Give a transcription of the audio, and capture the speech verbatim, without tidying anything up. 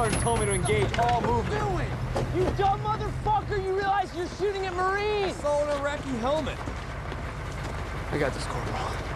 Order told me to engage all movement. Do it! You dumb motherfucker! You realize you're shooting at Marines! I saw an Iraqi helmet. I got this, Corporal.